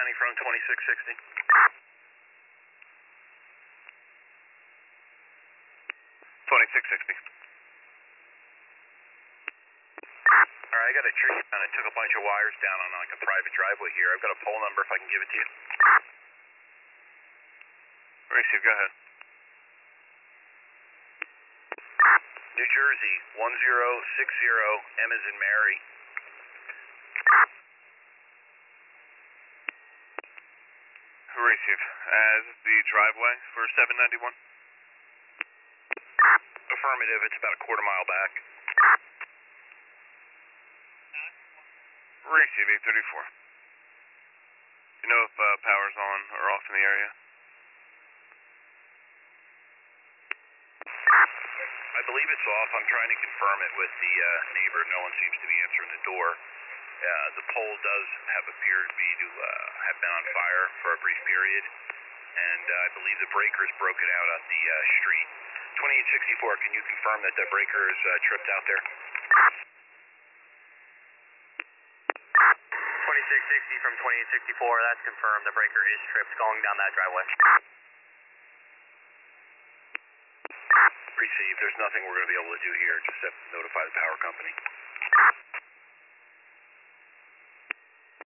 County from 2660. 2660. Alright, I got a tree and it took a bunch of wires down on like a private driveway here. I've got a pole number if I can give it to you. Receive, go ahead. New Jersey, 1060, M as in Mary. Receive. As the driveway for 791? Affirmative, it's about a quarter mile back. Receive, 834. Do you know if power's on or off in the area? I believe it's off. I'm trying to confirm it with the neighbor. No one seems to be answering the door. The pole does have appeared to be have been on fire for a brief period, and I believe the breaker is broken out on the street. 2864, can you confirm that the breaker is tripped out there? 2660 from 2864, that's confirmed. The breaker is tripped going down that driveway. Receive. There's nothing we're going to be able to do here. Just have to notify the power company.